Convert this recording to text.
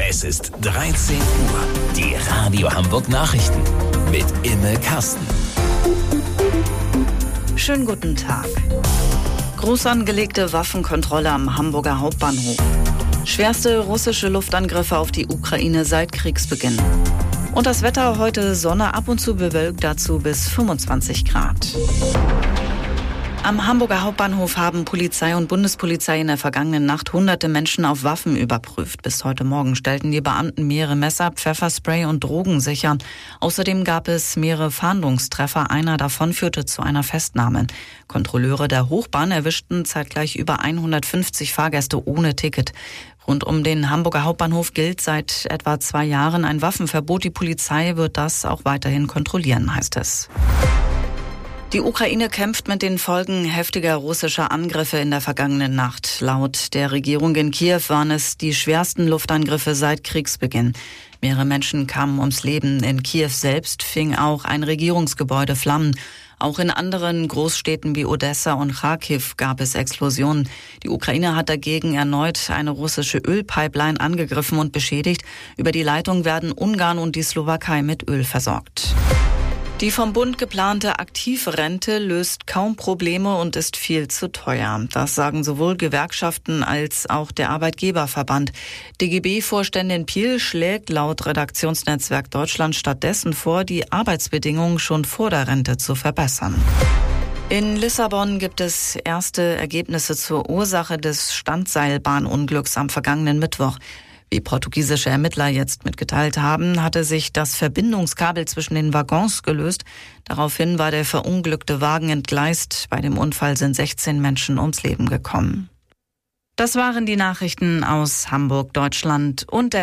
Es ist 13 Uhr. Die Radio Hamburg Nachrichten mit Imme Kasten. Schönen guten Tag. Groß angelegte Waffenkontrolle am Hamburger Hauptbahnhof. Schwerste russische Luftangriffe auf die Ukraine seit Kriegsbeginn. Und das Wetter heute: Sonne, ab und zu bewölkt, dazu bis 25 Grad. Am Hamburger Hauptbahnhof haben Polizei und Bundespolizei in der vergangenen Nacht hunderte Menschen auf Waffen überprüft. Bis heute Morgen stellten die Beamten mehrere Messer, Pfefferspray und Drogen sicher. Außerdem gab es mehrere Fahndungstreffer. Einer davon führte zu einer Festnahme. Kontrolleure der Hochbahn erwischten zeitgleich über 150 Fahrgäste ohne Ticket. Rund um den Hamburger Hauptbahnhof gilt seit etwa 2 Jahren ein Waffenverbot. Die Polizei wird das auch weiterhin kontrollieren, heißt es. Die Ukraine kämpft mit den Folgen heftiger russischer Angriffe in der vergangenen Nacht. Laut der Regierung in Kiew waren es die schwersten Luftangriffe seit Kriegsbeginn. Mehrere Menschen kamen ums Leben. In Kiew selbst fing auch ein Regierungsgebäude Flammen. Auch in anderen Großstädten wie Odessa und Kharkiv gab es Explosionen. Die Ukraine hat dagegen erneut eine russische Ölpipeline angegriffen und beschädigt. Über die Leitung werden Ungarn und die Slowakei mit Öl versorgt. Die vom Bund geplante Aktivrente löst kaum Probleme und ist viel zu teuer. Das sagen sowohl Gewerkschaften als auch der Arbeitgeberverband. DGB-Vorständin Piel schlägt laut Redaktionsnetzwerk Deutschland stattdessen vor, die Arbeitsbedingungen schon vor der Rente zu verbessern. In Lissabon gibt es erste Ergebnisse zur Ursache des Standseilbahnunglücks am vergangenen Mittwoch. Wie portugiesische Ermittler jetzt mitgeteilt haben, hatte sich das Verbindungskabel zwischen den Waggons gelöst. Daraufhin war der verunglückte Wagen entgleist. Bei dem Unfall sind 16 Menschen ums Leben gekommen. Das waren die Nachrichten aus Hamburg, Deutschland und der